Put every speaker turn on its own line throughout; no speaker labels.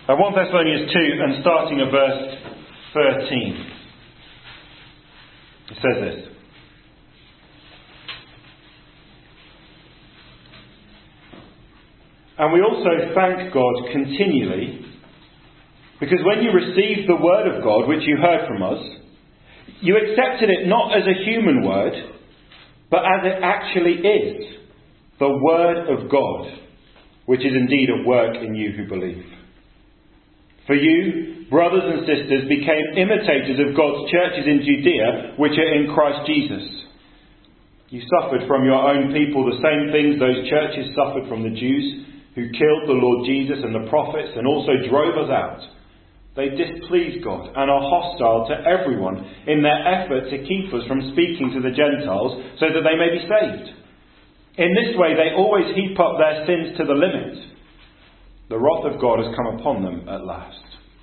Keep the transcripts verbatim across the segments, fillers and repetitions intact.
Uh, First Thessalonians two, and starting at verse thirteen. It says this. And we also thank God continually, because when you received the word of God, which you heard from us, you accepted it not as a human word, but as it actually is, the word of God, which is indeed at work in you who believe. For you, brothers and sisters, became imitators of God's churches in Judea, which are in Christ Jesus. You suffered from your own people the same things those churches suffered from the Jews, who killed the Lord Jesus and the prophets and also drove us out. They displease God and are hostile to everyone in their effort to keep us from speaking to the Gentiles so that they may be saved. In this way they always heap up their sins to the limit. The wrath of God has come upon them at last.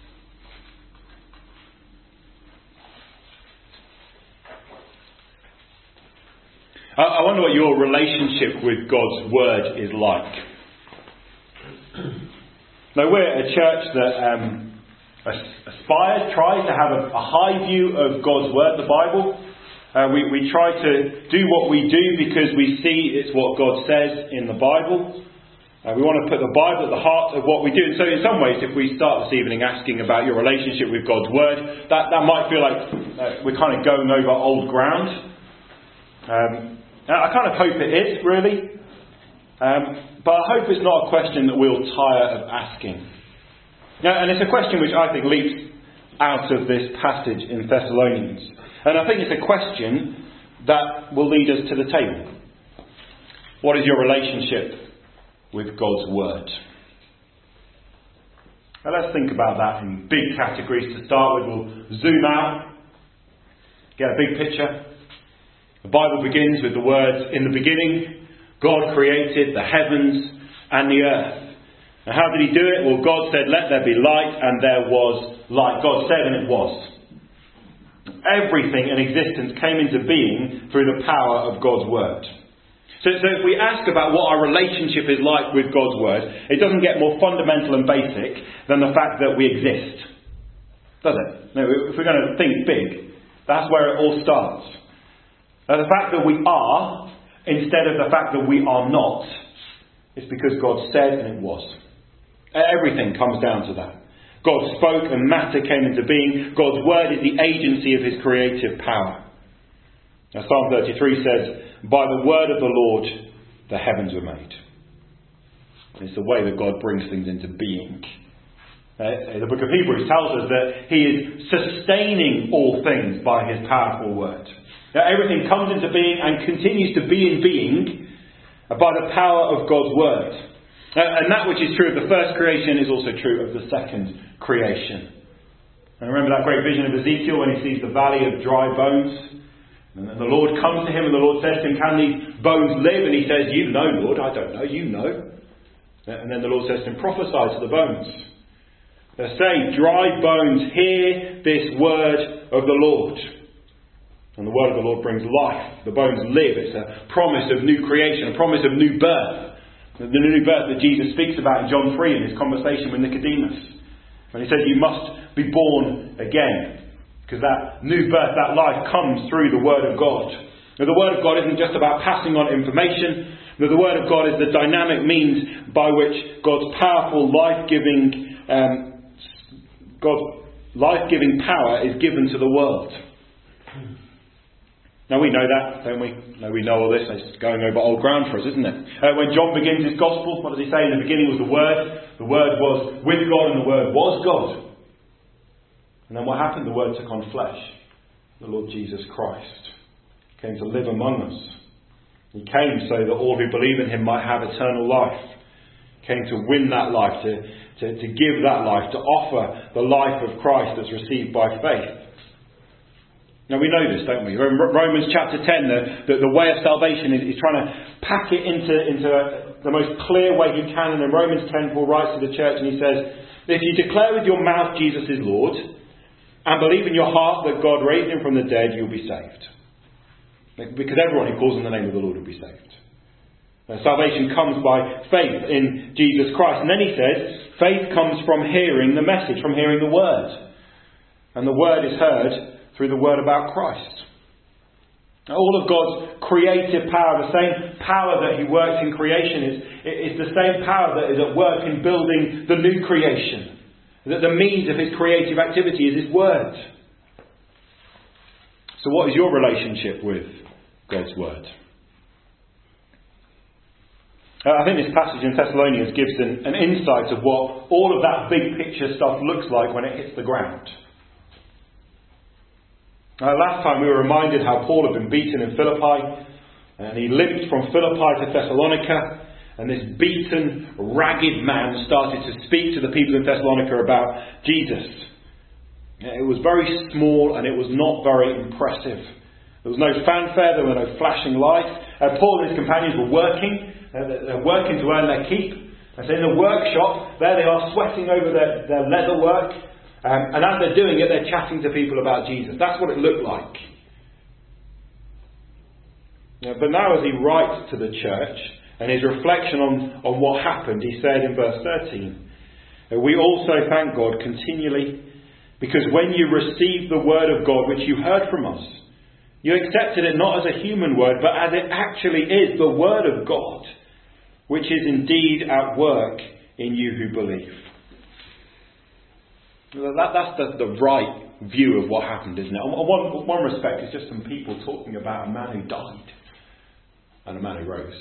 I wonder what your relationship with God's word is like. Now, we're a church that um, aspires, tries to have a, a high view of God's word, the Bible. Uh, we, we try to do what we do because we see it's what God says in the Bible. Uh, we want to put the Bible at the heart of what we do. And so in some ways, if we start this evening asking about your relationship with God's word, that, that might feel like uh, we're kind of going over old ground. Um, I kind of hope it is, really. Um, but I hope it's not a question that we'll tire of asking. Now, and it's a question which I think leaps out of this passage in Thessalonians. And I think it's a question that will lead us to the table. What is your relationship with God's word? Now let's think about that in big categories to start with. We'll zoom out, get a big picture. The Bible begins with the words, in the beginning, God created the heavens and the earth. Now how did he do it? Well, God said, let there be light, and there was light. God said, and it was. Everything in existence came into being through the power of God's word. So, so if we ask about what our relationship is like with God's word, it doesn't get more fundamental and basic than the fact that we exist. Does it? No, if we're going to think big, that's where it all starts. Now, the fact that we are, instead of the fact that we are not, is because God said and it was. Everything comes down to that. God spoke and matter came into being. God's word is the agency of his creative power. Now Psalm thirty-three says, by the word of the Lord the heavens were made. It's the way that God brings things into being. Uh, the book of Hebrews tells us that he is sustaining all things by his powerful word. Now, everything comes into being and continues to be in being by the power of God's word. Uh, and that which is true of the first creation is also true of the second creation. And remember that great vision of Ezekiel when he sees the valley of dry bones? And the Lord comes to him and the Lord says to him, can these bones live? And he says, you know, Lord, I don't know, you know. And then the Lord says to him, prophesy to the bones. They say, dry bones, hear this word of the Lord. And the word of the Lord brings life. The bones live. It's a promise of new creation, a promise of new birth. The new birth that Jesus speaks about in John three in his conversation with Nicodemus. When he says you must be born again. Because that new birth, that life comes through the word of God. Now, the word of God isn't just about passing on information. No, the word of God is the dynamic means by which God's powerful, life-giving, um, God's life-giving power is given to the world. Now we know that, don't we? No, we know all this. It's going over old ground for us, isn't it? Uh, when John begins his gospel, what does he say? In the beginning was the Word. The Word was with God and the Word was God. And then what happened? The Word took on flesh. The Lord Jesus Christ came to live among us. He came so that all who believe in him might have eternal life. He came to win that life, to, to, to give that life, to offer the life of Christ that's received by faith. Now we know this, don't we? Romans chapter ten, the, the, the way of salvation is, is trying to pack it into, into a, the most clear way he can. And in Romans ten, Paul writes to the church and he says, if you declare with your mouth Jesus is Lord and believe in your heart that God raised him from the dead, you'll be saved. Because everyone who calls on the name of the Lord will be saved. Uh, salvation comes by faith in Jesus Christ. And then he says, faith comes from hearing the message, from hearing the word. And the word is heard through the word about Christ. All of God's creative power, the same power that he works in creation, is, is the same power that is at work in building the new creation. That the means of his creative activity is his word. So what is your relationship with God's word? Uh, I think this passage in Thessalonians gives an, an insight of what all of that big picture stuff looks like when it hits the ground. Uh, last time we were reminded how Paul had been beaten in Philippi, and he limped from Philippi to Thessalonica, and this beaten, ragged man started to speak to the people in Thessalonica about Jesus. It was very small and it was not very impressive. There was no fanfare, there were no flashing lights. Uh, Paul and his companions were working, uh, they're working to earn their keep. And so in the workshop, there they are sweating over their, their leather work. Um, and as they're doing it, they're chatting to people about Jesus. That's what it looked like. Yeah, but now as he writes to the church, and his reflection on, on what happened, he said in verse thirteen, we also thank God continually, because when you received the word of God which you heard from us, you accepted it not as a human word, but as it actually is, the word of God, which is indeed at work in you who believe. That, that's the, the right view of what happened, isn't it? In one, one respect, it's just some people talking about a man who died and a man who rose.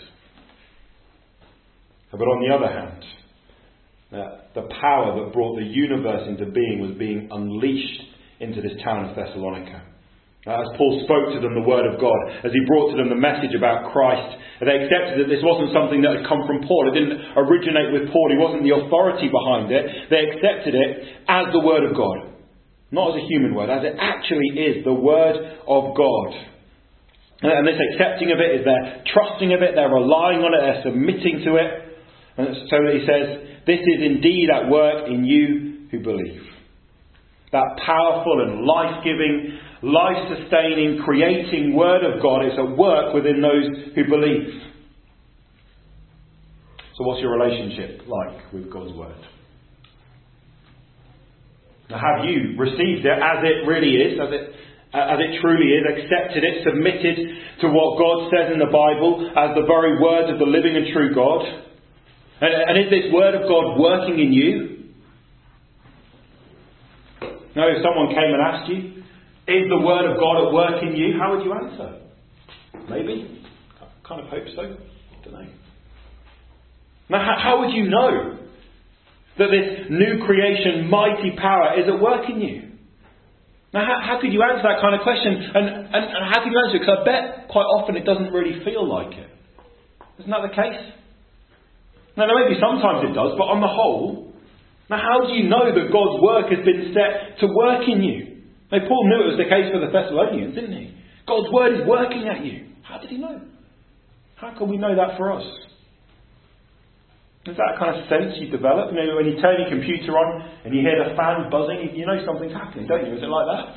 But on the other hand, uh, the power that brought the universe into being was being unleashed into this town of Thessalonica. Uh, as Paul spoke to them the word of God, as he brought to them the message about Christ, they accepted that this wasn't something that had come from Paul. It didn't originate with Paul. He wasn't the authority behind it. They accepted it as the word of God. Not as a human word, as it actually is the word of God. And this accepting of it is their trusting of it, they're relying on it, they're submitting to it. And so he says, this is indeed at work in you who believe. That powerful and life-giving, life-sustaining, creating word of God is at work within those who believe. So what's your relationship like with God's word? Now, have you received it as it really is, as it, as it truly is, accepted it, submitted to what God says in the Bible as the very words of the living and true God? And, and is this word of God working in you? Now, if someone came and asked you, is the word of God at work in you? How would you answer? Maybe. I kind of hope so. I don't know. Now, how, how would you know that this new creation, mighty power is at work in you? Now, how, how could you answer that kind of question? And, and, and how could you answer it? Because I bet quite often it doesn't really feel like it. Isn't that the case? Now, maybe sometimes it does, but on the whole, now how do you know that God's work has been set to work in you? Now, Paul knew it was the case for the Thessalonians, didn't he? God's word is working at you. How did he know? How can we know that for us? Is that kind of sense you develop? You know, when you turn your computer on and you hear the fan buzzing, you know something's happening, don't you? Is it like that?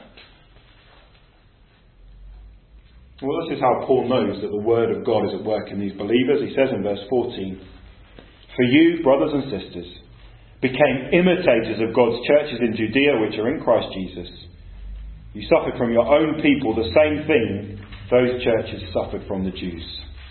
Well, this is how Paul knows that the word of God is at work in these believers. He says in verse fourteen, for you, brothers and sisters, became imitators of God's churches in Judea, which are in Christ Jesus. You suffered from your own people the same thing those churches suffered from the Jews.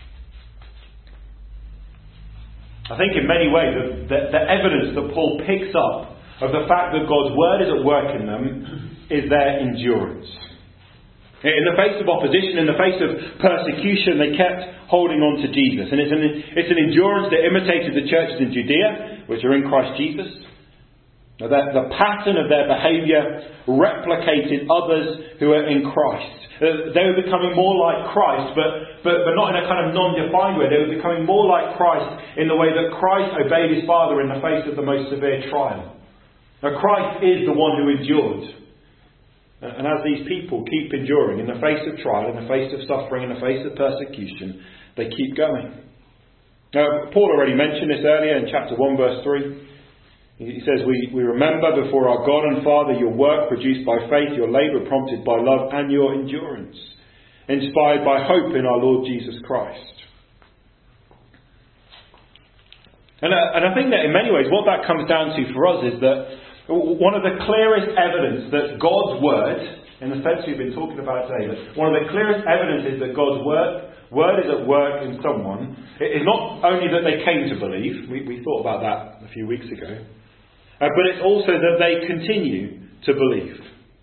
I think in many ways the, the, the evidence that Paul picks up of the fact that God's word is at work in them is their endurance. In the face of opposition, in the face of persecution, they kept holding on to Jesus. And it's an, it's an endurance that imitated the churches in Judea, which are in Christ Jesus. Now, that the pattern of their behaviour replicated others who are in Christ. Uh, they were becoming more like Christ, but, but, but not in a kind of non-defined way. They were becoming more like Christ in the way that Christ obeyed his Father in the face of the most severe trial. Now, Christ is the one who endured. And as these people keep enduring in the face of trial, in the face of suffering, in the face of persecution, they keep going. Now, Paul already mentioned this earlier in chapter one, verse three. He says, we, we remember before our God and Father your work produced by faith, your labour prompted by love, and your endurance, inspired by hope in our Lord Jesus Christ. And, uh, and I think that in many ways what that comes down to for us is that one of the clearest evidence that God's Word, in the sense we've been talking about today, that one of the clearest evidences that God's Word, word is at work in someone is not only that they came to believe, we, we thought about that a few weeks ago, uh, but it's also that they continue to believe.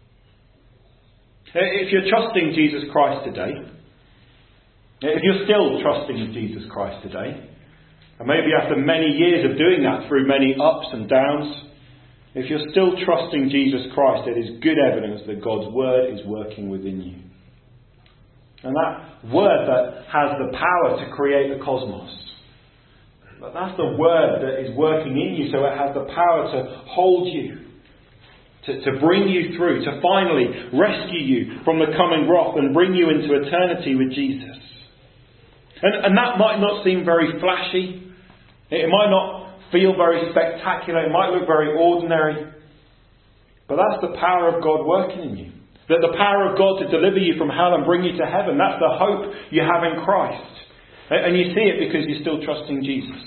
If you're trusting Jesus Christ today, if you're still trusting in Jesus Christ today, and maybe after many years of doing that through many ups and downs, if you're still trusting Jesus Christ, it is good evidence that God's Word is working within you. And that Word that has the power to create the cosmos, but that's the Word that is working in you, so it has the power to hold you, To, to bring you through, to finally rescue you from the coming wrath and bring you into eternity with Jesus. And, and that might not seem very flashy. It might not feel very spectacular. It might look very ordinary. But that's the power of God working in you. That the power of God to deliver you from hell and bring you to heaven. That's the hope you have in Christ. And, and you see it because you're still trusting Jesus.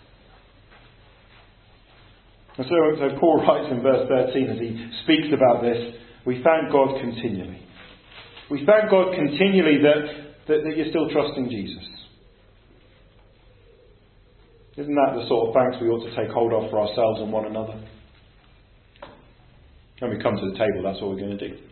And so, so Paul writes in verse thirteen as he speaks about this, we thank God continually. We thank God continually that, that, that you're still trusting Jesus. Isn't that the sort of thanks we ought to take hold of for ourselves and one another? When we come to the table, that's what we're going to do.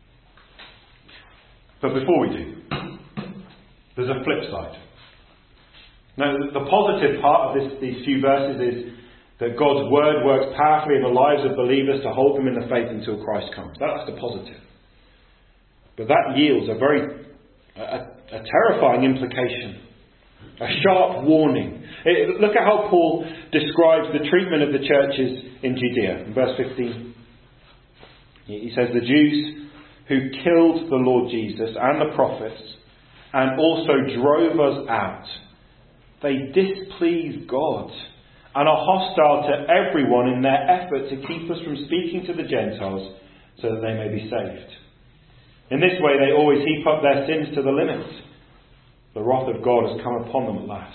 But before we do, there's a flip side. Now, the positive part of this, these few verses is that God's Word works powerfully in the lives of believers to hold them in the faith until Christ comes. That's the positive. But that yields a very a, a terrifying implication. A sharp warning. It, look at how Paul describes the treatment of the churches in Judea. In verse fifteen. He says, the Jews who killed the Lord Jesus and the prophets and also drove us out, they displease God and are hostile to everyone in their effort to keep us from speaking to the Gentiles so that they may be saved. In this way they always heap up their sins to the limit. The wrath of God has come upon them at last.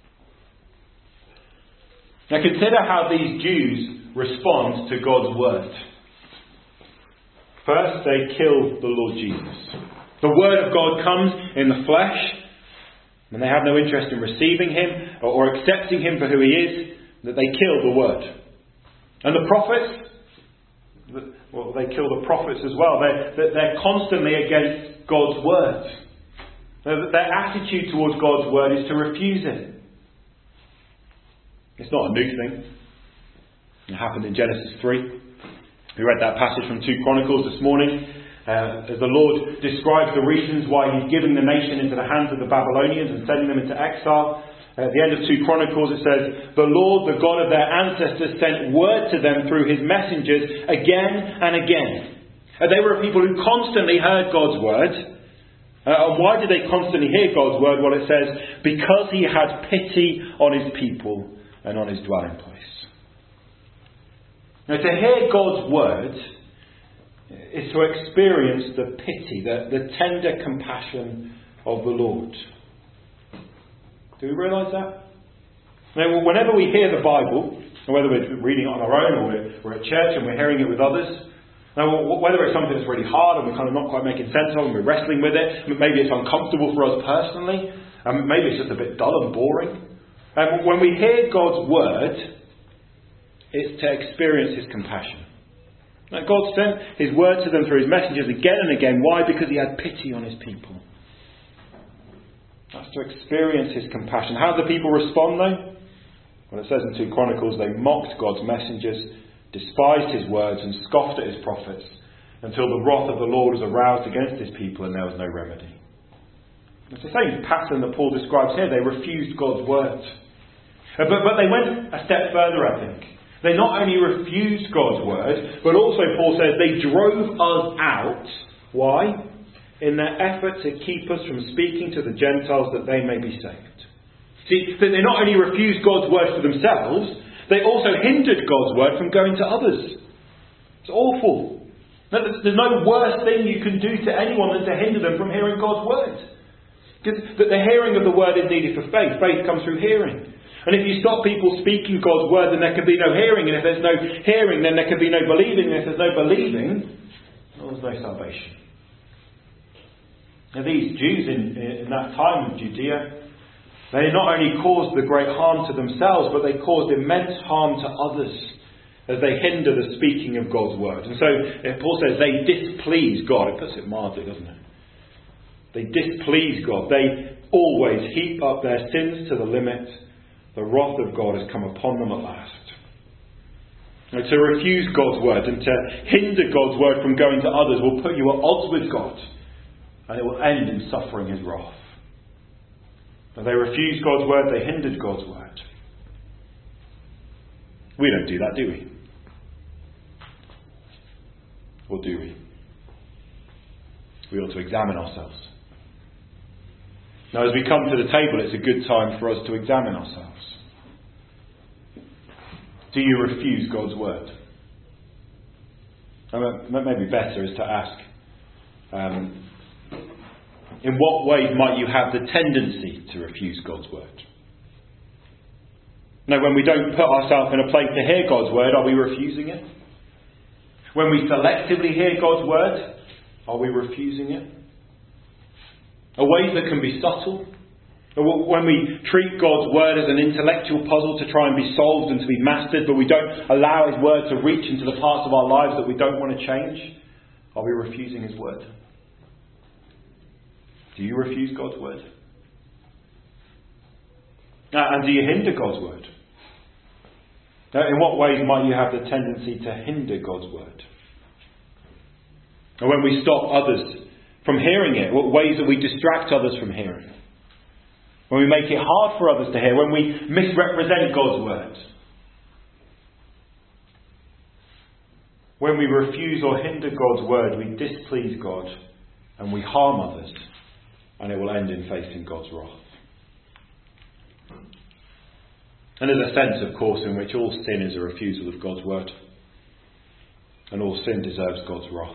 Now consider how these Jews respond to God's Word. First, they kill the Lord Jesus. The Word of God comes in the flesh, and they have no interest in receiving Him or, or accepting Him for who He is, that they kill the Word. And the prophets, well, they kill the prophets as well. They're, they're constantly against God's Word. Their attitude towards God's Word is to refuse it. It's not a new thing. It happened in Genesis three. We read that passage from two Chronicles this morning. Uh, as the Lord describes the reasons why He's giving the nation into the hands of the Babylonians and sending them into exile. At the end of two Chronicles it says, the Lord, the God of their ancestors, sent word to them through His messengers again and again. And they were a people who constantly heard God's Word. Uh, and why did they constantly hear God's Word? Well, it says, because He had pity on His people and on His dwelling place. Now, to hear God's Word is to experience the pity, the, the tender compassion of the Lord. Do we realise that? Now, whenever we hear the Bible, whether we're reading it on our own or we're, we're at church and we're hearing it with others, now, whether it's something that's really hard and we're kind of not quite making sense of and we're wrestling with it, maybe it's uncomfortable for us personally, and maybe it's just a bit dull and boring. And when we hear God's Word, it's to experience His compassion. Now, God sent His Word to them through His messengers again and again. Why? Because He had pity on His people. That's to experience His compassion. How do the people respond though? Well, it says in two Chronicles, they mocked God's messengers, despised His words and scoffed at His prophets until the wrath of the Lord was aroused against His people and there was no remedy. It's the same pattern that Paul describes here. They refused God's words. But, but they went a step further, I think. They not only refused God's word, but also, Paul says, they drove us out. Why? In their effort to keep us from speaking to the Gentiles that they may be saved. See, they not only refused God's word for themselves, they also hindered God's word from going to others. It's awful. There's no worse thing you can do to anyone than to hinder them from hearing God's word. Because the hearing of the word is needed for faith. Faith comes through hearing. And if you stop people speaking God's word, then there can be no hearing. And if there's no hearing, then there can be no believing. And if there's no believing, well, there's no salvation. Now, these Jews in, in that time of Judea, they not only caused the great harm to themselves, but they caused immense harm to others as they hinder the speaking of God's word. And so Paul says they displease God. It puts it mildly, doesn't it? They displease God. They always heap up their sins to the limit. The wrath of God has come upon them at last. Now, to refuse God's word and to hinder God's word from going to others will put you at odds with God, and it will end in suffering his wrath. Now, they refused God's word, they hindered God's word. We don't do that, do we? Or do we? We ought to examine ourselves. Now, as we come to the table, it's a good time for us to examine ourselves. Do you refuse God's word? Maybe better is to ask, um, in what ways might you have the tendency to refuse God's word? Now, when we don't put ourselves in a place to hear God's word, are we refusing it? When we selectively hear God's word, are we refusing it? Are ways that can be subtle? When we treat God's word as an intellectual puzzle to try and be solved and to be mastered, but we don't allow his word to reach into the parts of our lives that we don't want to change, are we refusing his word? Do you refuse God's word? And do you hinder God's word? In what ways might you have the tendency to hinder God's word? And when we stop others from hearing it, what ways that we distract others from hearing? When we make it hard for others to hear, when we misrepresent God's word, when we refuse or hinder God's word, we displease God and we harm others, and it will end in facing God's wrath. And there's a sense, of course, in which all sin is a refusal of God's word, and all sin deserves God's wrath.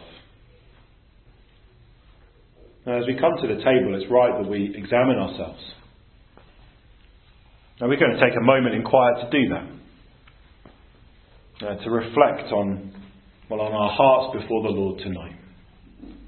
Now, as we come to the table, it's right that we examine ourselves. Now, we're going to take a moment in quiet to do that, uh, to reflect on, well, on our hearts before the Lord tonight.